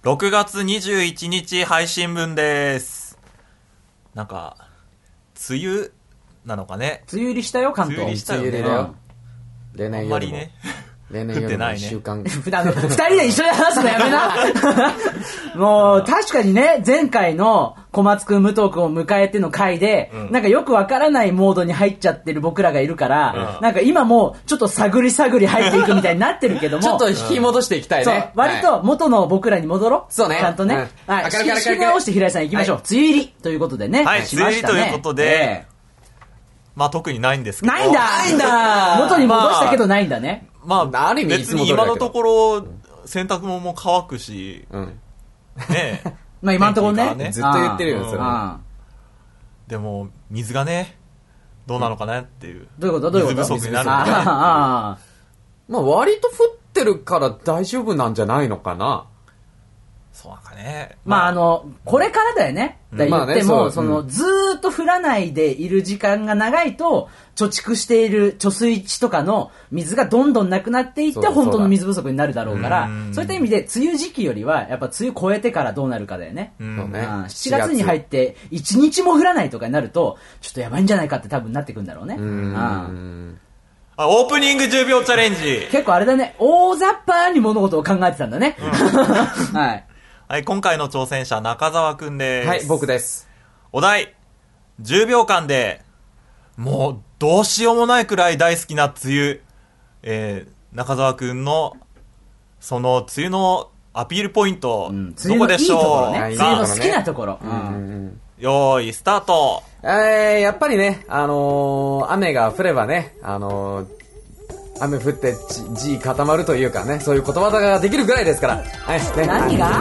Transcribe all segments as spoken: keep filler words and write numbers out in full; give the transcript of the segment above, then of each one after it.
ろくがつにじゅういちにち配信分です。なんか梅雨なのかね。 梅雨入りしたよ関東。 梅雨入りしたよね。 梅雨入りだよ。例年よりも。 あんまりね。 例年よりもいっしゅうかん。 普段の二人で一緒に話すのやめな。もう確かにね、前回の小松くん武藤くんを迎えての回で、うん、なんかよくわからないモードに入っちゃってる僕らがいるから、うん、なんか今もちょっと探り探り入っていくみたいになってるけども、 ちょっと引き戻していきたいね。 そう、割と元の僕らに戻ろう。 そうね。 ちゃんとね。うん、はい。仕切り直して平井さん行きましょう。はい、梅雨入りということでね。 はい、梅雨入りということで、えー、まあ特にないんですけど。 ないんだないんだ元に戻したけどないんだね。 まあ、別に今のところ洗濯物も乾くし、うん、ねえ。 まあ今のところ ね, ねずっと言ってるよ、それ。 でも水がねどうなのかなっていう。 どういうことどういうこと？ 水不足になるのかね。あまあ割と降ってるから大丈夫なんじゃないのかな。 そうかね。 まあ、まあ、あのこれからだよね。だ言っても、まあね、その、うん、ずーっと降らないでいる時間が長いと貯蓄している貯水池とかの水がどんどんなくなっていって本当の水不足になるだろうから、そういった意味で梅雨時期よりはやっぱ梅雨越えてからどうなるかだよね。うん、ね、うん、しちがつに入っていちにちも降らないとかになるとちょっとやばいんじゃないかって多分なってくるんだろうね。うんうんあ、オープニングじゅうびょうチャレンジ。 結構あれだね、大雑把に物事を考えてたんだね。うん、はい。 はい、今回の挑戦者中澤くんです。 はい、僕です。 お題、じゅうびょうかんでもうどうしようもないくらい大好きな梅雨、えー、中澤くんのその梅雨のアピールポイント、うん、どこでしょう。 梅雨の好きなところ、うんうん、 よーいスタート。 えー、やっぱりね、あのー、雨が降ればね、あのー雨降って地固まるというかね、そういう言葉ができるぐらいですから。はい、ね、 何が？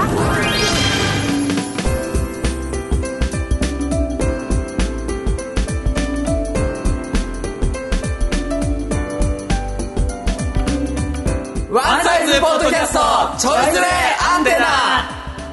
ワンサイズポッドキャストちょいずれアンテナ。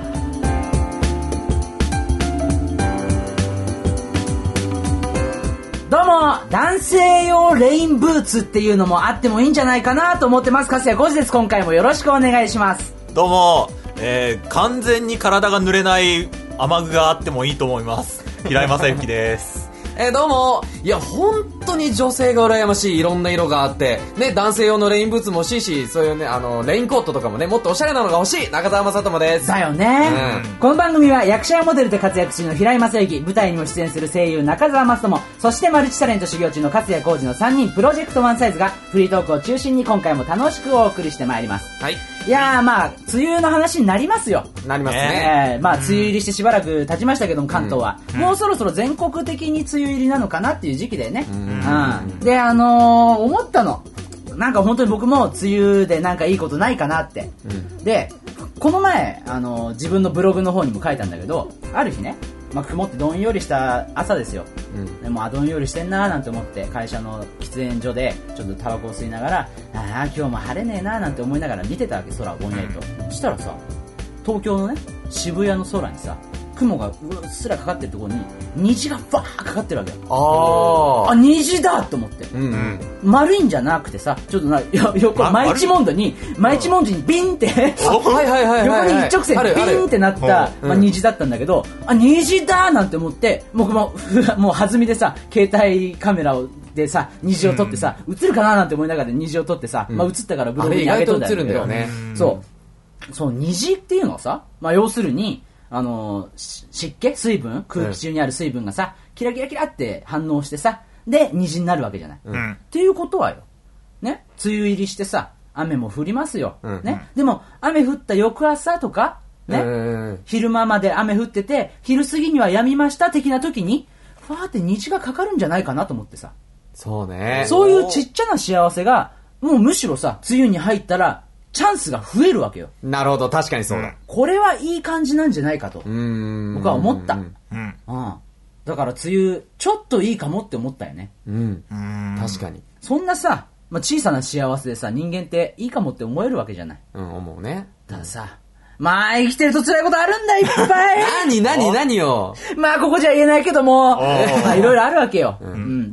どうも、男性用レインブーツっていうのもあってもいいんじゃないかなと思ってます。粕谷浩二です。今回もよろしくお願いします。 どうも、えー、完全に体が濡れない雨具があってもいいと思います。平井正幸です。 えー、どうも。いや、本当に女性が羨ましい。いろんな色があって。ね、男性用のレインブーツも欲しいし、そういうね、あの、レインコートとかもね、もっとおしゃれなのが欲しい。中澤正智です。 だよね、うん。この番組は役者やモデルで活躍中の平井正幸、舞台にも出演する声優中澤正智、そしてマルチタレント修行中の粕谷浩二のさんにんプロジェクトワンサイズがフリートークを中心に今回も楽しくお送りしてまいります。 はい。 いやーまあ、梅雨の話になりますよ。 なりますね。 えー、まあ、梅雨入りしてしばらく経ちましたけども、関東は。うん、もうそろそろ全国的に梅雨入りなのかなっていう時期だよね。うん。うん、で、あのー、思ったの。なんか本当に僕も梅雨でなんかいいことないかなって。うん、で、この前、あのー、自分のブログの方にも書いたんだけど、ある日ね、まあ、曇ってどんよりした朝ですよ。うん、でもあどんよりしてんなーなんて思って会社の喫煙所でちょっとタバコを吸いながら、ああ今日も晴れねえなーなんて思いながら見てたわけ、空をぼんやりと。そしたらさ、東京のね渋谷の空にさ、雲がうっすらかかってるところに虹がバーかかってるわけよ。 ああ虹だと思って、うんうん、丸いんじゃなくてさ、ちょっとなよ横マイチモンドにマイチモンドにビンって横に一直線ビンってなった、まあ、虹だったんだけど、あ虹だなんて思って、僕ももう弾みでさ携帯カメラをでさ虹を撮ってさ、うん、映るかななんて思いながら虹を撮ってさ、うん、まあ、映ったからブログに上げとんだけど、 あれ意外と映るんだよね。 そうそう虹っていうのはさ、まあ、要するにあの湿気水分空気中にある水分がさ、キラキラキラって反応してさ、で虹になるわけじゃない、うん、っていうことはよね、梅雨入りしてさ雨も降りますよ、うんね、でも雨降った翌朝とかね、昼間まで雨降ってて昼過ぎには止みました的な時にファーって虹がかかるんじゃないかなと思ってさ。 そうね。 そういうちっちゃな幸せがもうむしろさ梅雨に入ったらチャンスが増えるわけよ。 なるほど、確かにそうだ、うん、 これはいい感じなんじゃないかと僕は思った。うん、うん、だから梅雨ちょっといいかもって思ったよね。 うん、確かに。 そんなさ、まあ、小さな幸せでさ人間っていいかもって思えるわけじゃない。 うん、思うね。 たださ、 まあ、生きてると辛いことあるんだ、いっぱい。 何何何よ。 まあ、ここじゃ言えないけども、 おーまあ、いろいろあるわけよ。うん。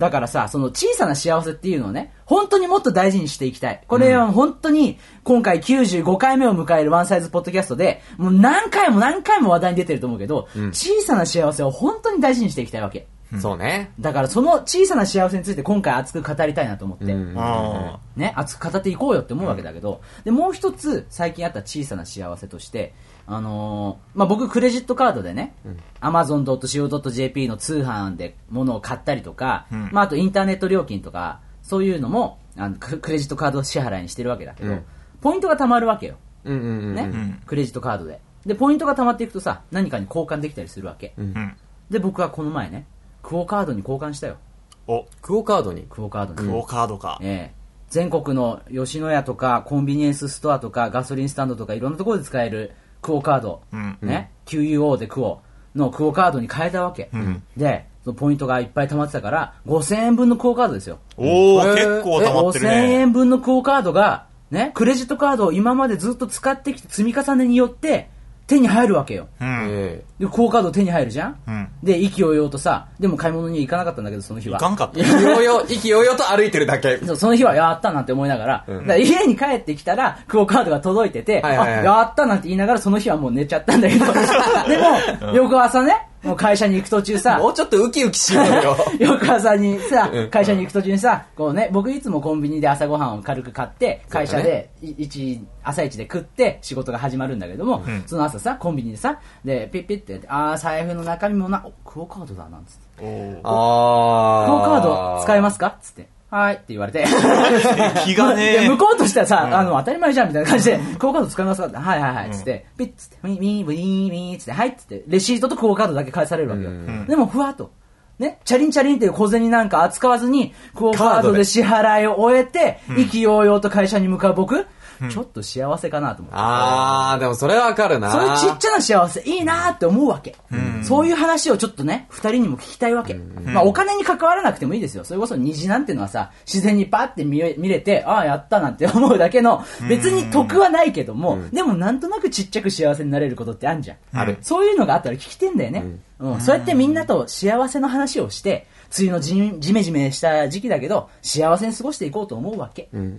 だからさ、その小さな幸せっていうのをね、本当にもっと大事にしていきたい。これは本当に、今回きゅうじゅうごかいめを迎えるワンサイズポッドキャストで、もう何回も何回も話題に出てると思うけど、 うん、 小さな幸せを本当に大事にしていきたいわけ。 そうね。 だからその小さな幸せについて今回熱く語りたいなと思って。 うんあね、熱く語っていこうよって思うわけだけど、で、もう一つ最近あった小さな幸せとして、あのー、まあ、僕クレジットカードでね、うん、アマゾンドットシーオードットジェーピー の通販で物を買ったりとか、うん、まあ、あとインターネット料金とか、そういうのもあのクレジットカード支払いにしてるわけだけど、うん、ポイントが貯まるわけよ。 うんうんうんうん、 ね、クレジットカードで。で、ポイントが貯まっていくとさ、何かに交換できたりするわけ。うん、で、僕はこの前ね、クオカードに交換したよ。 お、 クオカードにクオカードに。 クオカードか。 ええ。全国の吉野家とかコンビニエンスストアとかガソリンスタンドとかいろんなところで使えるクオカード、うんね、キューユーオー でクオのクオカードに変えたわけ、うん、でそのポイントがいっぱい溜まってたからごせんえんぶんのクオカードですよ。 おー、結構溜まってるね。 ごせんえんぶんのクオカードが、ね、クレジットカードを今までずっと使ってきて積み重ねによって手に入るわけよ、うん、でクオカード手に入るじゃん、うん、で意気揚々とさ、でも買い物に行かなかったんだけどその日は行かんかった。 意気揚々意気揚々と歩いてるだけ。 そう、その日はやったなんて思いながら、うん、だから家に帰ってきたらクオカードが届いてて、はいはいはい、あ、やったなんて言いながらその日はもう寝ちゃったんだけどでも、うん、翌朝ね、もう会社に行く途中さ、 もうちょっとウキウキしようよ翌朝にさ、会社に行く途中にさ、こうね、僕いつもコンビニで朝ごはんを軽く買って会社で一朝一で食って仕事が始まるんだけども、うん、その朝さコンビニでさ、でピッピッて、あー財布の中身もな、クオカードだなんつって、おあクオカード使えますかっつって、はいって言われて気がね向こうとしてはさ、うん、あの当たり前じゃんみたいな感じでクオカード使いますかって、はいはいはいっつって、うん、ピッつってウィーウィーウィーウィーっつって、はいっつってレシートとクオカードだけ返されるわけよ、うん、でもふわっとね、チャリンチャリンっていう小銭なんか扱わずにクオカードで支払いを終えて、意気揚々と会社に向かう僕、うん、ちょっと幸せかなと思って。 あー、でもそれはわかるな。 そういうちっちゃな幸せいいなーって思うわけ、うん、そういう話をちょっとね二人にも聞きたいわけ、うん、まあお金に関わらなくてもいいですよ。それこそ虹なんていうのはさ、自然にパッて 見, 見れて、ああやったなんて思うだけの、別に得はないけども、うん、でもなんとなくちっちゃく幸せになれることってあるじゃん、うん、ある。そういうのがあったら聞きてんだよね、うんうん、そうやってみんなと幸せの話をして、梅雨の じ, じめじめした時期だけど幸せに過ごしていこうと思うわけ、うんうん、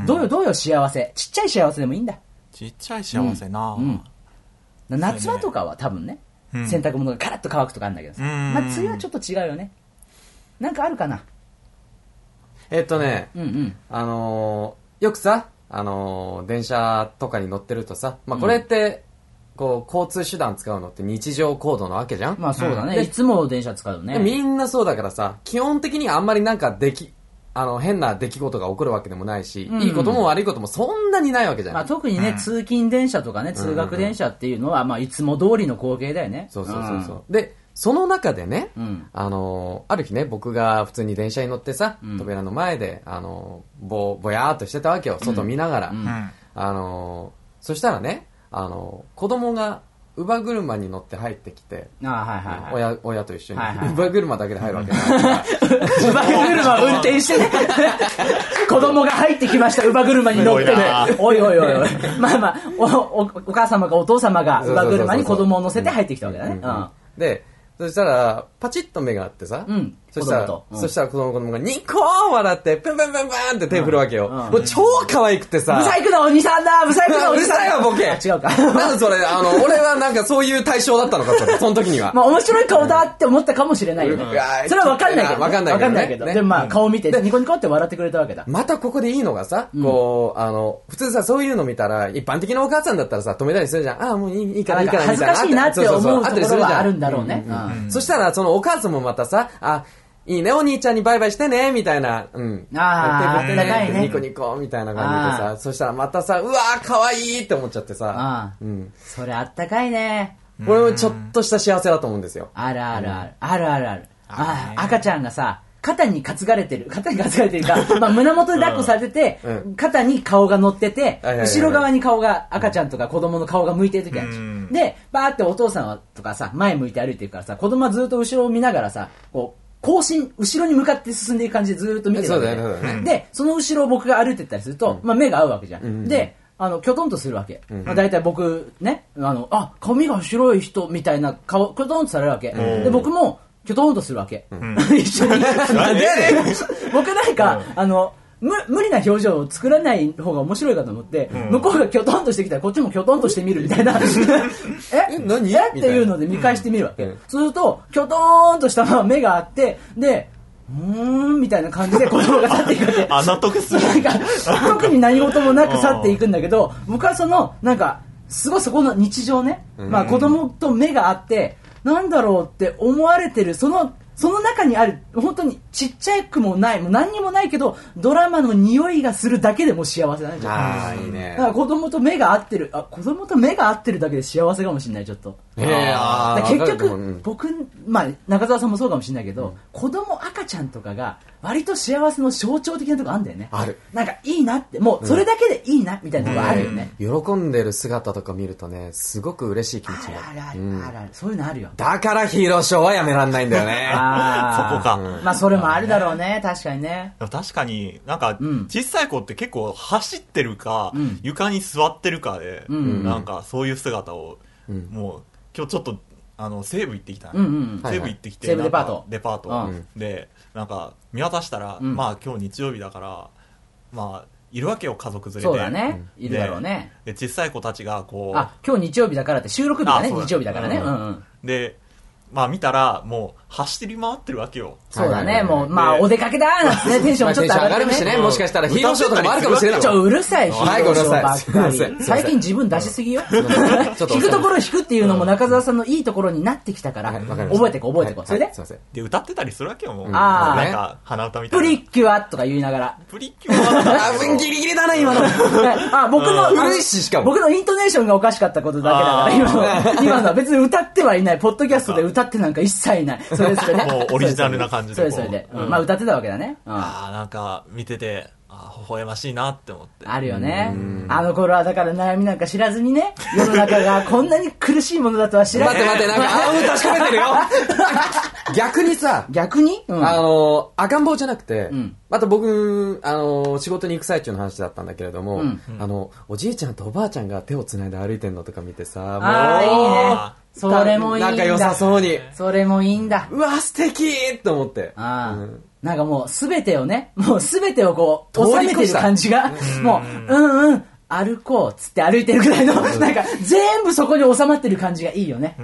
どうよどうよ幸せ、ちっちゃい幸せでもいいんだ。 ちっちゃい幸せな、うんうん、夏場とかは多分ね、うん、洗濯物がカラッと乾くとかあるんだけどさ、まあ、梅雨はちょっと違うよね。なんかあるかな。 えっとね、 うんうん、 あのー、よくさ、あのー、電車とかに乗ってるとさ、まあ、これって、うん、こう交通手段使うのって日常行動なわけじゃん。 まあそうだね、うん、いつも電車使うよね。 みんなそうだからさ、基本的にあんまりなんかできあの変な出来事が起こるわけでもないし、うんうん、いいことも悪いこともそんなにないわけじゃん、 まあ、特にね、うん、通勤電車とかね通学電車っていうのは、まあ、いつも通りの光景だよね。 そうそうそうそう、うん、でその中でね、うん、あのある日ね、僕が普通に電車に乗ってさ、うん、扉の前であの ぼ, ぼやーっとしてたわけよ、外見ながら、うんうん、あのそしたらね、あの子供が乳母車に乗って入ってきて、 あ、はいはいはい、 親, 親と一緒に、 はいはい、 乳母車だけで入るわけないから乳母車を運転してね子供が入ってきました、乳母車に乗ってね、おいおいおいおいまあまあ お, お, お母様かお父様が乳母車に子供を乗せて入ってきたわけだね。 でそしたらパチッと目があってさ、うん、そしたら、うん、そしたら子供子供がニコーン笑ってプンプンプンプンって手振るわけよ、うんうん、もう超可愛くてさ、 ブサイクなお兄さんだ、ブサイクなお兄さんだうるさいわボケ違うかなんでそれ、あの俺はなんかそういう対象だったのか、それその時にはまあ面白い顔だって思ったかもしれないよね、うん、それは分かんないけど、ね、 分かんないけど、ね、 分かんないけど、ね、でもまあ顔見てニコニコって笑ってくれたわけだ。 またここでいいのがさ、うん、こうあの普通さ、そういうの見たら一般的なお母さんだったらさ止めたりするじゃん。ああもういい、いいからいいからみたいな、 恥ずかしいなって思うところはあるんだろうね。 そしたらそのお母さんもまたさ、あいいねお兄ちゃんにバイバイしてねみたいな、うん、 ああ手振ってね、ニコニコみたいな感じでさ、そしたらまたさ、うわー可愛いって思っちゃってさ、 あ、うん、それあったかいね。 これもちょっとした幸せだと思うんですよ。 あるあるある、うん、あるあるある、ああ赤ちゃんがさ肩に担がれてる、肩に担がれてるか、まあ、胸元で抱っこされてて、うん、肩に顔が乗ってて、うん、後ろ側に顔が、赤ちゃんとか子供の顔が向いてる時あるじゃん、うん、でバーってお父さんとかさ前向いて歩いてるからさ、子供はずっと後ろを見ながらさ、こう後進、後ろに向かって進んでいく感じでずっと見てるわけで、 そうだよね、 でその後ろを僕が歩いてったりすると、うん、まあ、目が合うわけじゃん、うん、であの、きょとんとするわけ。うんまあ、大体僕、ね、あの、あ、髪が白い人みたいな顔、きょとんとされるわけ。うん、で、僕も、きょとんとするわけ。うん、一緒に。なんでやねん僕なんか、うん、あの、無, 無理な表情を作らない方が面白いかと思って、うん、向こうがきょとんとしてきたらこっちもきょとんとしてみるみたいなえ何えっていうので見返してみるわけ、うん、そうするときょとーんとしたまま目があってでうーんみたいな感じで子供が去っていくわけあ納得するなんか特に何事もなく去っていくんだけど僕はそのなんかすごいそこの日常ね、うんまあ、子供と目があってなんだろうって思われてるそのその中にある本当にちっちゃくもないもう何にもないけどドラマの匂いがするだけでも幸せなんじゃないああいいねだから子供と目が合ってるあ子供と目が合ってるだけで幸せかもしれないちょっとへえあ結局、うん、僕まあ中澤さんもそうかもしれないけど、うん、子供赤ちゃんとかが割と幸せの象徴的なとこあるんだよねあるなんかいいなってもうそれだけでいいなみたいなとこあるよね、 うん、喜んでる姿とか見るとねすごく嬉しい気持ちになるあるあるあるある、うん、そういうのあるよだからヒーローショーはやめらんないんだよねあそこか、 うん、まあそれもあるだろうね確かにね確かになんか小さい子って結構走ってるか、うん、床に座ってるかで、うん、なんかそういう姿を、うん、もう今日ちょっとあの西武行ってきた、うんうん、西武行ってきて、 はいはい、西武デパートデパート、うん、でなんか見渡したら、うん、まあ今日日曜日だからまあいるわけよ家族連れでそうだねいるだろうねで小さい子たちがこうあ今日日曜日だからって収録日だね日曜日だからね、うんうん、 でまあ見たらもう走り回ってるわけよそうだねもうまあお出かけだーなんてねテンションちょっと上がるしねもしかしたらヒーローショーとかもあるかもしれないちょうるさいヒーローショーばっかり最近自分出しすぎよ引くところ引くっていうのも中澤さんのいいところになってきたから覚えてこ覚えてこそれでで歌ってたりするわけよもうなんか鼻歌みたいなプリッキュアとか言いながらプリッキュアあギリギリだな今のあ僕の古いししかも僕のイントネーションがおかしかったことだけだから今の今のは別に歌ってはいないポッドキャストで歌ってなんか一切ないそれそれねもうオリジナルな感じでそれそれで、うん、まあ歌ってたわけだね、うん、 ああなんか見ててあ微笑ましいなって思ってあるよねあの頃はだから悩みなんか知らずにね世の中がこんなに苦しいものだとは知らず待って待ってなんかあうん確かめてるよ逆にさ逆に、 うん、あの赤ん坊じゃなくて、うん、また僕あの仕事に行く最中の話だったんだけれども、うんうん、あのおじいちゃんとおばあちゃんが手をつないで歩いてるのとか見てさもうあいいねそれもいいんだなんか良さそうにそれもいいんだうわ素敵と思ってあ、うん、なんかもう全てをねもう全てをこう収めてる感じがもううんうん歩こうっつって歩いてるぐらいのなんか全部そこに収まってる感じがいいよね、うん、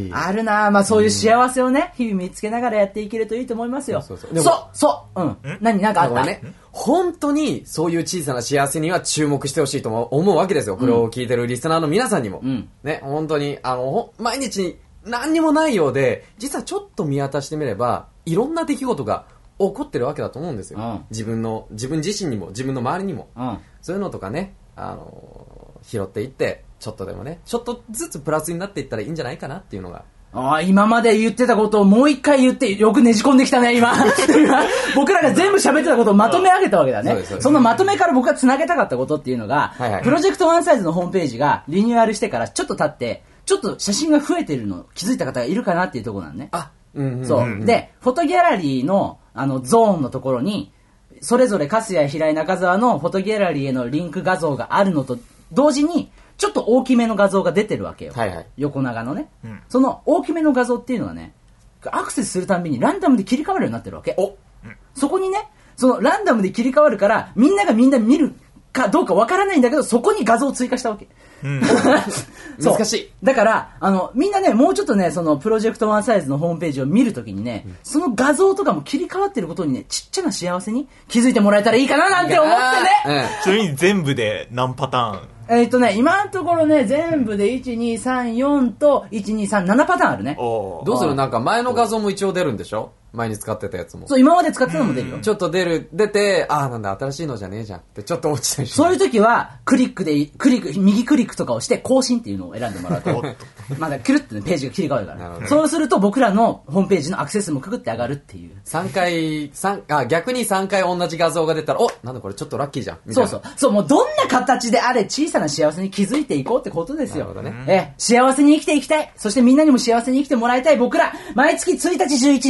あるなまあそういう幸せをね日々見つけながらやっていけるといいと思いますよそうそうそうそうそううん何なんかあったね本当にそういう小さな幸せには注目してほしいと思うわけですよこれを聞いてるリスナーの皆さんにも、うん、ね本当にあの毎日何にもないようで実はちょっと見渡してみればいろんな出来事が起こってるわけだと思うんですよ、うん、自分の自分自身にも自分の周りにも、うん、そういうのとかねあの拾っていってちょっとでもねちょっとずつプラスになっていったらいいんじゃないかなっていうのがあ今まで言ってたことをもう一回言ってよくねじ込んできたね今僕らが全部喋ってたことをまとめ上げたわけだね そ, そのまとめから僕がつなげたかったことっていうのが、はいはい、プロジェクトワンサイズのホームページがリニューアルしてからちょっと経ってちょっと写真が増えてるの気づいた方がいるかなっていうところなんねあ、うんうんうんうん、 そうでフォトギャラリーのあのゾーンのところにそれぞれ粕谷平井中澤のフォトギャラリーへのリンク画像があるのと同時にちょっと大きめの画像が出てるわけよ、はいはい、横長のね、うん、その大きめの画像っていうのはねアクセスするたんびにランダムで切り替わるようになってるわけお、うん、そこにねそのランダムで切り替わるからみんながみんな見るかどうかわからないんだけどそこに画像を追加したわけ、うん、 難しいだからあのみんなねもうちょっとねそのプロジェクトワンサイズのホームページを見るときにね、うん、その画像とかも切り替わってることにねちっちゃな幸せに気づいてもらえたらいいかななんて思ってね、 うん、ちなみに全部で何パターンえっとね今のところね全部でいちにさんよんといちにさんななパターンあるねどうするなんか前の画像も一応出るんでしょ前に使ってたやつもそう今まで使ってたのも出るよちょっと出る出てああなんだ新しいのじゃねえじゃんってちょっと落ちたりしてそういう時はクリックでクリック右クリックとかをして更新っていうのを選んでもらうとまだキュルッと、ね、ページが切り替わるから、そうすると僕らのホームページのアクセスもくぐって上がるっていうさんかいさんあ逆にさんかい同じ画像が出たらおなんだこれちょっとラッキーじゃんみたいなそうそうそうもうどんな形であれ小さな幸せに気づいていこうってことですよ、なるほどね、え幸せに生きていきたいそしてみんなにも幸せに生きてもらいたい僕ら毎月ついたちじゅういちにちにじゅう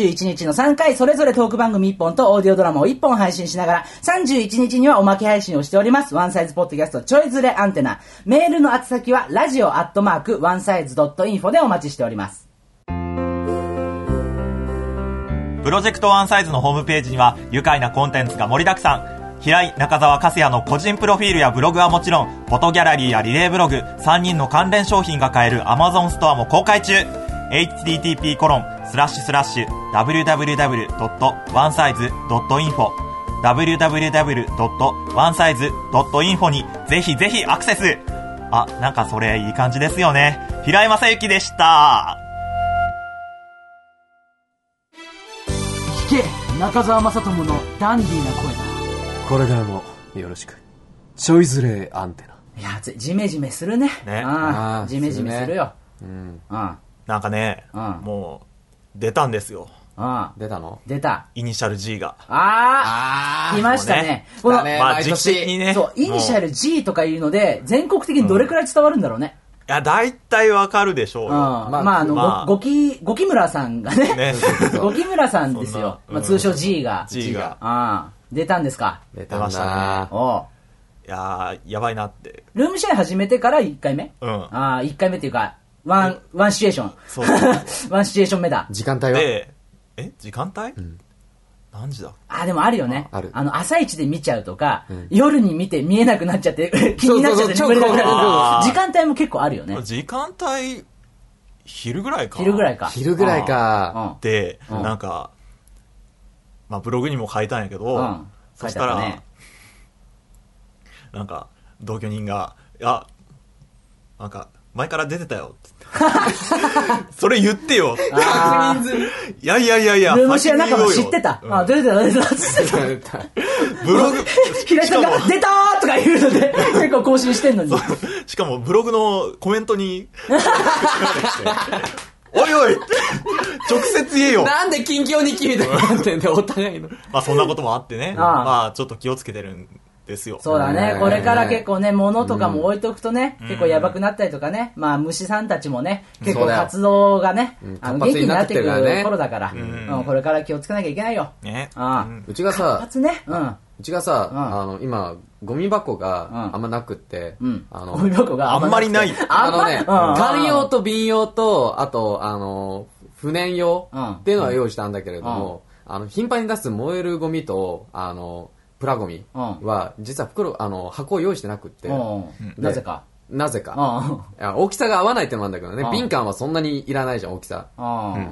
いちにちのさんかい、それぞれトーク番組いっぽんとオーディオドラマをいっぽん配信しながら、さんじゅういちにちにはおまけ配信をしております。ワンサイズポッドキャストちょいずれアンテナ。メールの宛先は、ラジオアットマーク、ワンサイズドットインフォでお待ちしております。 プロジェクトワンサイズのホームページには愉快なコンテンツが盛りだくさん。平井中澤和也の個人プロフィールやブログはもちろん、フォトギャラリーやリレーブログ、さんにんの関連商品が買える Amazon ストアも公開中。 エイチティーティーピーコロンスラッシュスラッシュダブリューダブリューダブリュードットワンサイズドットインフォ ダブリューダブリューダブリュードットワンサイズドットインフォ にぜひぜひアクセス。あ、なんかそれいい感じですよね。平井正幸でした。 聞け、中澤正智のダンディーな声だ。 これからもよろしく。ちょいずれアンテナ。 いや、ジメジメするね。 ね。 ああ、ジメジメするよ。 うん。 うん。 なんかね、 うん、 もう出たんですよ。 うん。 出たの？ 出た。 イニシャル G が。 ああ、来ましたね。この、 まあ、時期にね。 そう、イニシャル G とかいうので、全国的にどれくらい伝わるんだろうね。 いや、大体わかるでしょうよ。うん、 まあ、まあ、あの、まあ、ごき、ごきむらさんがね。ねごきむらさんですよ。まあ、通称 G が。 G が。 ああ。出たんですか？ 出たましたね。 おいやー、やばいなって。 ルームシェア始めてからいっかいめ？ うん。 ああ、いっかいめっていうか、ワン、ワンシチュエーション。 そう。 ワンシチュエーション目だ。 時間帯は？ で、え時間帯？うん。何時だ？ あ、でもあるよね。 ある。 あの、朝一で見ちゃうとか、うん、夜に見て見えなくなっちゃって、気になっちゃって眠れなくなる。時間帯も結構あるよね。 時間帯、昼ぐらいか。 昼ぐらいか。 昼ぐらいか。 で、うん、なんか、まあブログにも書いたんやけど、うん、そしたら、ね、なんか同居人が「いやなんか前から出てたよ」ってそれ言ってよ確認済み。いやいやいやいやルームシェア仲間知ってた、うん、あ出てた出てた出てたブログ平井さんが「出たー!」とか言うので結構更新してんのにしかもブログのコメントにおいおい直接言えよ。 なんで近況日記みたいになってんだよお互いの。 まあそんなこともあってね。ああまあちょっと気をつけてるんですよ。 そうだね。これから結構ね物とかも置いとくとね、うん、結構やばくなったりとかね。まあ虫さんたちもね結構活動がね、うん、あの元気になってくる頃だから、うんうん、これから気をつけなきゃいけないよ。ね。ああ、うん、うちがさ、 活発ね。うん。 うちがさ、うん、あの今ゴミ箱があんまなくって、うん、 あのゴミ箱があんまりない。 あのね、缶用と瓶用とあとあの不燃用っていうのは用意したんだけれども、うん、あの頻繁に出す燃えるゴミとあのプラゴミは実は袋あの箱を用意してなくって、うん、 なぜかなぜか、いや大きさが合わないってのもあるんだけどね、瓶缶はそんなにいらないじゃん大きさ、うん、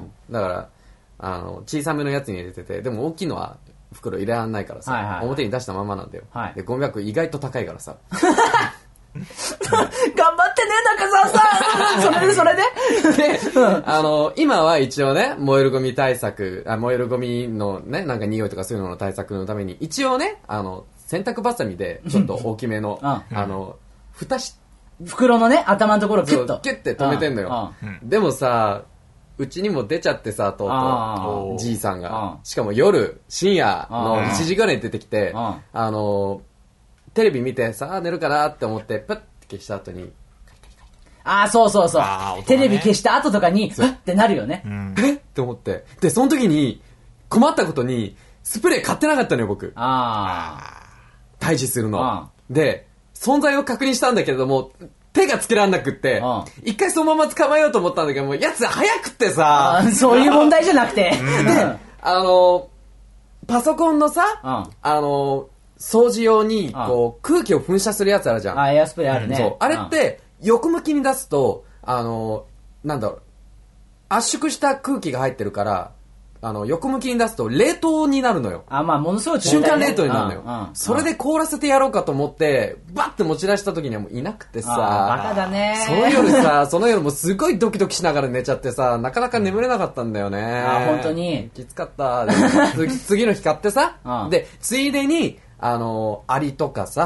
だからあの小さめのやつに入れてて、でも大きいのは袋入れらんないからさ、はいはいはい、表に出したままなんだよ、はい、でゴミ箱意外と高いからさ頑張ってね中澤さんそれでそれでで、あの今は一応ね燃えるゴミ対策あ燃えるゴミのねなんか匂いとかそういうのの対策のために一応ねあの洗濯バサミでちょっと大きめのあの蓋し袋のね頭のところをキュッとキュッて止めてんのよ。でもさうちにも出ちゃってさとうとうじいさんがしかも夜深夜のいちじぐらいに出てきてあのテレビ見てさあ寝るかなって思ってプッて消した後にああそうそうそう、ね、テレビ消した後とかにえってなるよね、うん、 えって思ってでその時に困ったことにスプレー買ってなかったのよ僕。ああ退治するので存在を確認したんだけれども手がつけらんなくって、一回そのまま捕まえようと思ったんだけども、やつ早くってさ、 そういう問題じゃなくて。 で、あの、パソコンのさ、あの、掃除用に、こう、空気を噴射するやつあるじゃん。 あ、エアスプレーあるね。そう。 あれって、横向きに出すと、あの、なんだろう、圧縮した空気が入ってるから、あの横向きに出すと冷凍になるのよ。 あ、まあものすごい瞬間冷凍になるのよ、うんうん、それで凍らせてやろうかと思ってバッて持ち出した時にはもういなくてさ、 バカだね。 その夜さその夜もすごいドキドキしながら寝ちゃってさなかなか眠れなかったんだよね。 あ、本当にきつかった。で次の日買ってさ、うん、でついでにあのアリとかさ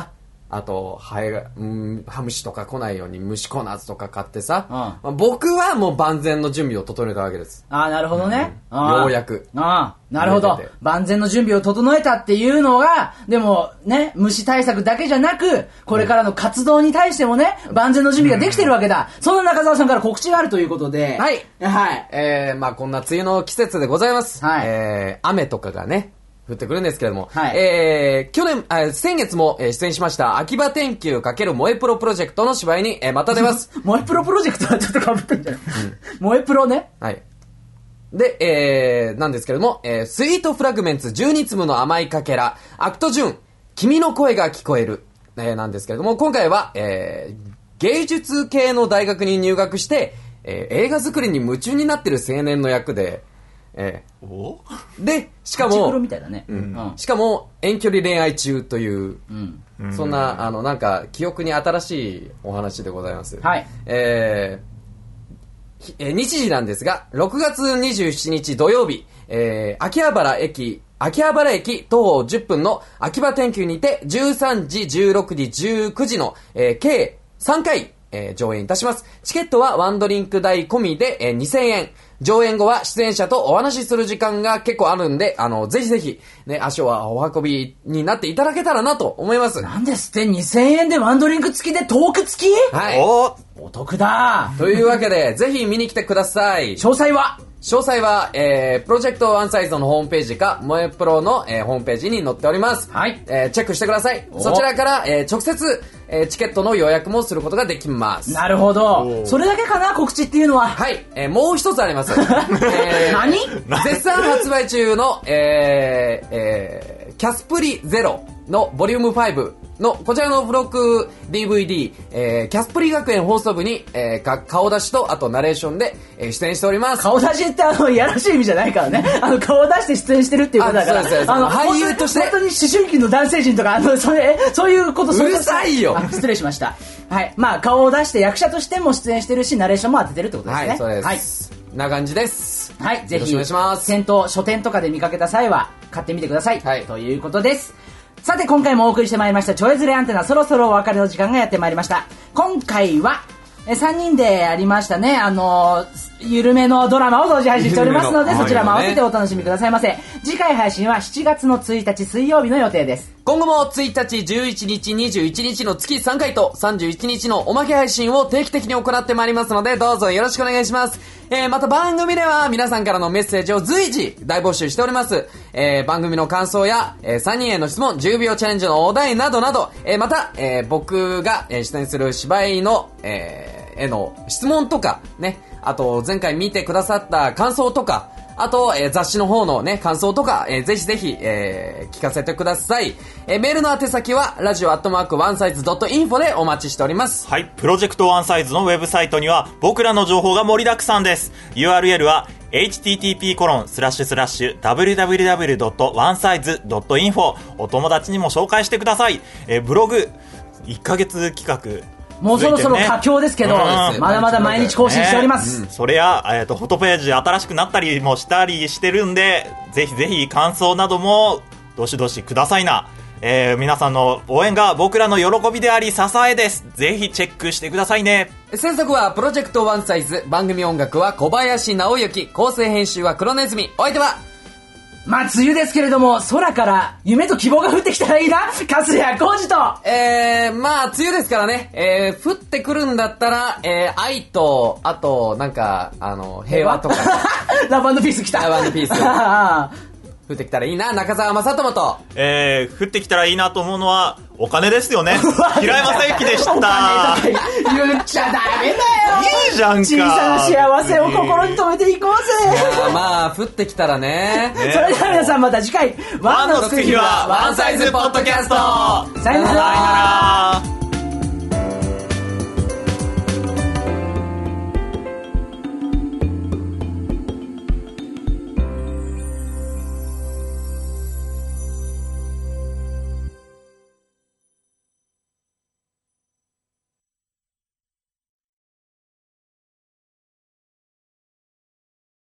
あと、ハエが、うん、ハムシとか来ないように虫コーナーズとか買ってさ、 うんまあ、僕はもう万全の準備を整えたわけです。 ああ、なるほどね。 うん、ようやく。 ああ、なるほど。万全の準備を整えたっていうのが、でもね、虫対策だけじゃなく、これからの活動に対してもね、万全の準備ができてるわけだ。うん、そんな中澤さんから告知があるということで。 はい。 はい。 えー、まあこんな梅雨の季節でございます。 はい。 えー、雨とかがね、降ってくるんですけれども、 はい、 えー、去年、あ先月も出演しました秋葉天球×萌えプロプロジェクトの芝居に、えー、また出ます。 萌えプロプロジェクトはちょっと被ってんじゃない、うん、萌えプロね。 はい。で、えー、なんですけれども、えー、スイートフラグメンツじゅうに粒の甘いかけら、アクトジュン、君の声が聞こえる、えー、なんですけれども、今回は、えー、芸術系の大学に入学して、えー、映画作りに夢中になってる青年の役で、えー、 おで、しかも、 ハチプロみたいだね。 うんうん、しかも、遠距離恋愛中という、うん、そんな、あの、なんか、記憶に新しいお話でございます。 はい。 えー、えー、日時なんですが、ろくがつにじゅうしちにち土曜日、えー、秋葉原駅、秋葉原駅徒歩じゅっぷんの秋葉天球にて、じゅうさんじ、じゅうろくじ、じゅうくじの、えー、計さんかい、えー、上演いたします。チケットはワンドリンク代込みで、えー、にせんえん。上演後は出演者とお話しする時間が結構あるんで、あの、ぜひぜひ、ね、足をお運びになっていただけたらなと思います。 なんですってにせんえんでワンドリンク付きでトーク付き？ はい。 おお得だ。 というわけで、ぜひ見に来てください。 詳細は詳細は、えー、プロジェクトワンサイズのホームページか、萌えプロの、えー、ホームページに載っております。 はい。 えー、チェックしてください。そちらから、えー、直接、えー、チケットの予約もすることができます。 なるほど。それだけかな、告知っていうのは。 はい。えー、もう一つあります。えー、 何絶賛発売中の、えー、えー、キャスプリゼロのボリュームファイブのこちらの付録 ディーブイディー、えー、キャスプリ学園放送部に、えー、顔出しとあとナレーションで、えー、出演しております。 顔出しってあのいやらしい意味じゃないからね。あの顔を出して出演してるっていうことだから。 あ、そうです、 あの俳優として本当に思春期の男性陣とかあのそれそういうこと。 うるさいよ。 失礼しました。はい。まあ顔を出して役者としても出演してるしナレーションも当ててるってことですね。 はい、そうです。はい。な感じです。 はい。ぜひお願いします。 店頭書店とかで見かけた際は買ってみてください。 はい。 ということです。さて今回もお送りしてまいりましたちょいずれアンテナ、そろそろお別れの時間がやってまいりました。今回はえさんにんでありましたね、あのー、緩めのドラマを同時配信しておりますので、そちらも合わせてお楽しみくださいませ。次回配信はしちがつのついたち水曜日の予定です。 今後もついたち、じゅういちにち、にじゅういちにちの月さんかいとさんじゅういちにちのおまけ配信を定期的に行ってまいりますので、どうぞよろしくお願いします。えー、また番組では皆さんからのメッセージを随時大募集しております。えー、番組の感想や、えー、さんにんへの質問、じゅうびょうチャレンジのお題などなど、えー、また、えー、僕が出演する芝居の、えー、への質問とか、ね、あと前回見てくださった感想とか、あと、えー、雑誌の方のね、感想とか、えー、ぜひぜひ、えー、聞かせてください。えー、メールの宛先は、ラジオアットマークワンサイズドットインフォでお待ちしております。 はい、プロジェクトワンサイズのウェブサイトには、僕らの情報が盛りだくさんです。ユーアールエル は、エイチティーティーピーコロンスラッシュスラッシュダブリューダブリューダブリュードットワンサイズドットインフォ お友達にも紹介してください。えー、ブログ、いっかげつ企画、 もうそろそろ佳境ですけど、うん、まだまだ毎日更新しております。 ね、うん、それや、えーと、フォトページ新しくなったりもしたりしてるんで、ぜひぜひ感想などもどしどしくださいな。えー、皆さんの応援が僕らの喜びであり支えです。ぜひチェックしてくださいね。 制作はプロジェクトワンサイズ、番組音楽は小林直之、構成編集は黒ネズミ。お相手はまあ、梅雨ですけれども、空から夢と希望が降ってきたらいいな、粕谷浩二と。 えー、まあ、梅雨ですからね、えー、降ってくるんだったら、えー、愛と、あと、なんか、あの、平和とか。 ラブ&ピース来た。 ラブ&ピース。降ってきたらいいな、中澤正智と。 えー、降ってきたらいいなと思うのは、お金ですよね。平山正幸でした。お金とか言っちゃダメだよ。 いいじゃんか。 小さな幸せを心に留めていこうぜ。 いやまあ、降ってきたらね。 ね、それでは皆さんまた次回、 ワンのつく日はワンサイズポッドキャスト。 さよなら。